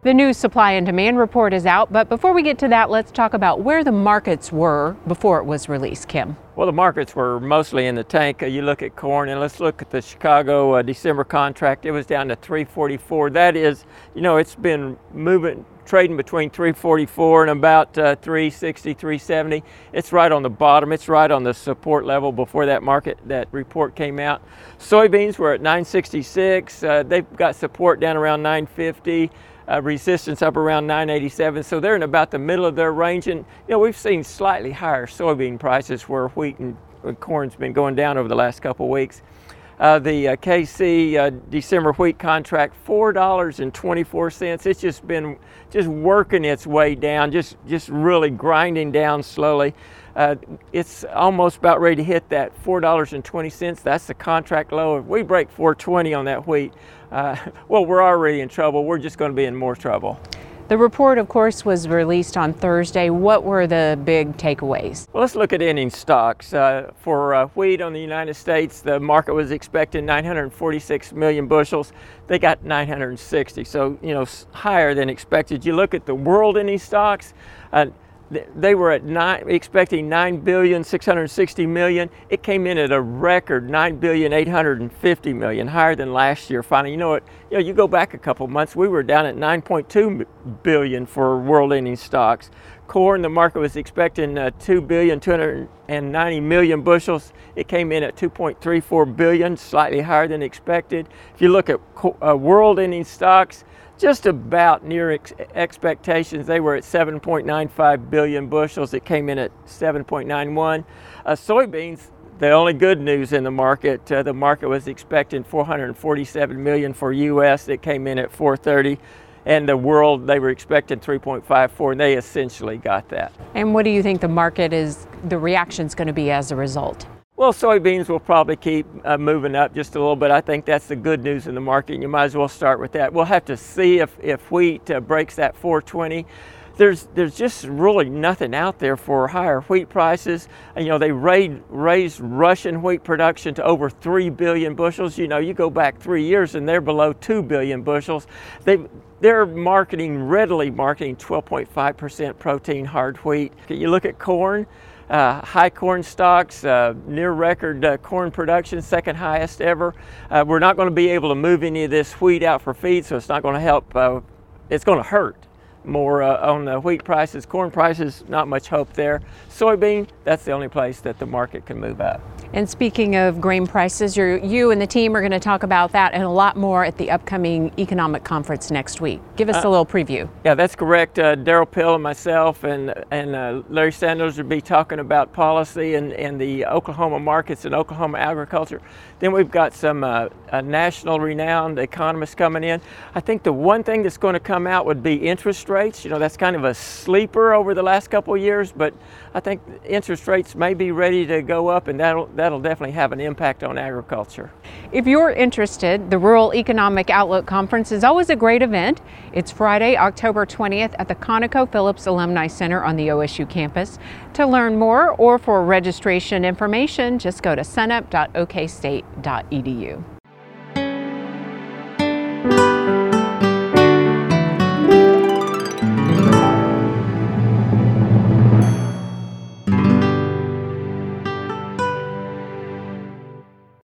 The new supply and demand report is out, but before we get to that, let's talk about where the markets were before it was released. Kim. Well, the markets were mostly in the tank. You look at corn, and let's look at the Chicago December contract. It was down to 344. That is, it's been trading between 344 and about 360, 370. It's right on the bottom. It's right on the support level before that report came out. Soybeans were at 966. They've got support down around 950. Resistance up around 987, so they're in about the middle of their range. And we've seen slightly higher soybean prices where wheat and corn's been going down over the last couple of weeks. The KC December wheat contract, $4.24. It's just been working its way down, just really grinding down slowly. It's almost about ready to hit that $4.20. That's the contract low. If we break $4.20 on that wheat, well, we're already in trouble. We're just going to be in more trouble. The report, of course, was released on Thursday. What were the big takeaways? Well, let's look at ending stocks. For wheat on the United States, the market was expecting 946 million bushels. They got 960, so higher than expected. You look at the world ending stocks, they were at expecting 9,660 million. It came in at a record 9,850 million, higher than last year. Finally, you go back a couple months, we were down at 9.2 billion for world ending stocks. Corn, the market was expecting 2,290 million bushels. It came in at 2.34 billion, slightly higher than expected. If you look at world ending stocks, just about near expectations. They were at 7.95 billion bushels. It came in at 7.91. Soybeans, the only good news in the market was expecting 447 million for U.S. It came in at 430. And the world, they were expecting 3.54, and they essentially got that. And what do you think the reaction's going to be as a result? Well, soybeans will probably keep moving up just a little bit. I think that's the good news in the market. You might as well start with that. We'll have to see if wheat breaks that 420. There's just really nothing out there for higher wheat prices. They raised Russian wheat production to over 3 billion bushels. You go back 3 years and they're below 2 billion bushels. They're readily marketing 12.5% protein hard wheat. You look at corn. High corn stocks, near record corn production, second highest ever. We're not going to be able to move any of this wheat out for feed, so it's not going to help. It's going to hurt more on the wheat prices. Corn prices, not much hope there. Soybean, that's the only place that the market can move up. And speaking of grain prices, you and the team are going to talk about that and a lot more at the upcoming economic conference next week. Give us a little preview. Yeah, that's correct. Darrell Pill and myself and Larry Sanders will be talking about policy and the Oklahoma markets and Oklahoma agriculture. Then we've got some national renowned economists coming in. I think the one thing that's going to come out would be interest rates. That's kind of a sleeper over the last couple of years, but I think interest rates may be ready to go up, and that'll definitely have an impact on agriculture. If you're interested, the Rural Economic Outlook Conference is always a great event. It's Friday, October 20th at the ConocoPhillips Alumni Center on the OSU campus. To learn more or for registration information, just go to sunup.okstate.edu.